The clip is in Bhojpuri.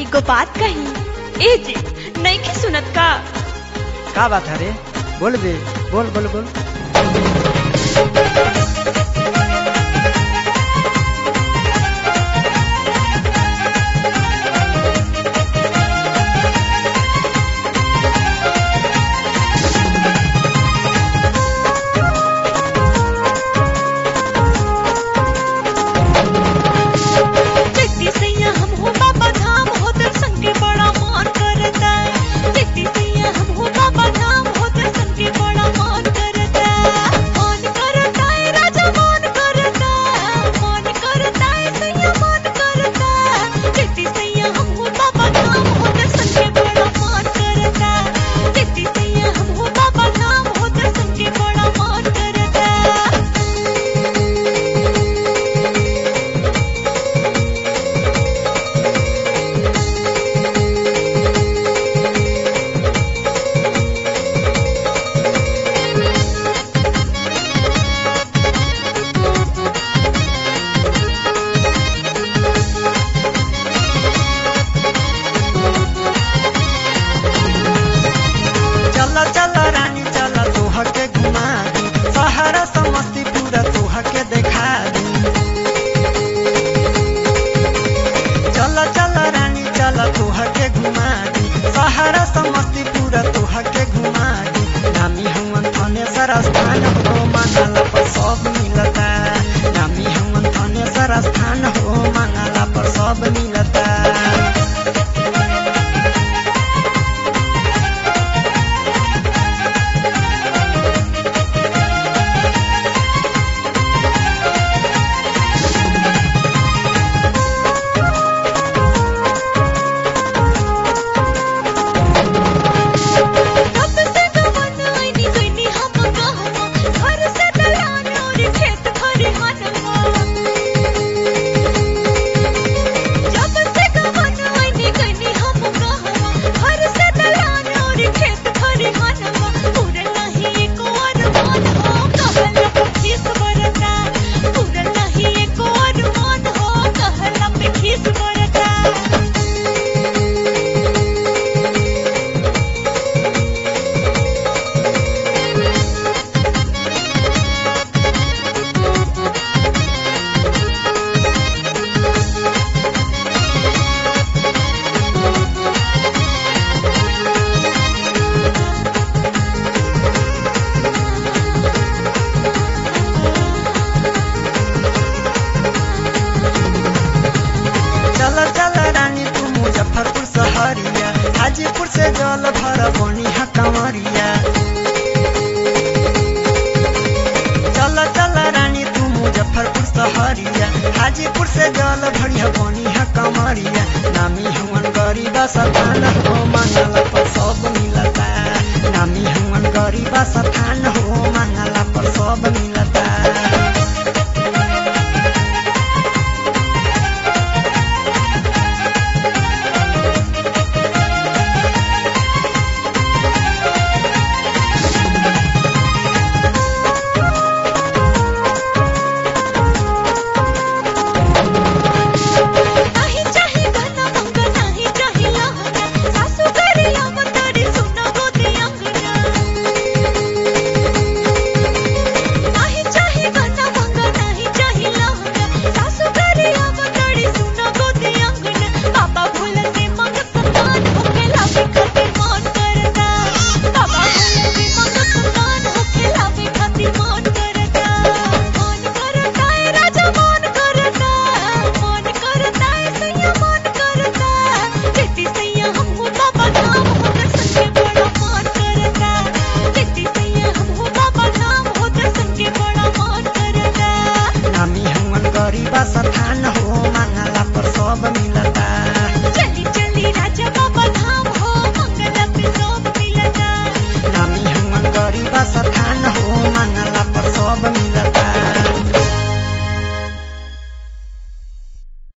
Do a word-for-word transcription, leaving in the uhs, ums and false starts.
एगो बात कही ए जी नहीं की सुनत का का बात है रे? बोल बे, बोल बोल बोल। स्थान हो मंगला पर सब मिलता, नामी हम थानेसर स्थान हो मंगला पर सब मिलता। मुजफ्फरपुर सहरिया हाजीपुर से जल भर बनिया कंवरिया। चल चल रानी तू मुजफ्फरपुर सहरिया हाजीपुर से जल भरिया बनिया कंवरिया। नामी हमन गरीबा स्थान हो मंगला पर सब मिलता, नामी हमन गरीबा स्थान हो मंगला पर सब मिलता।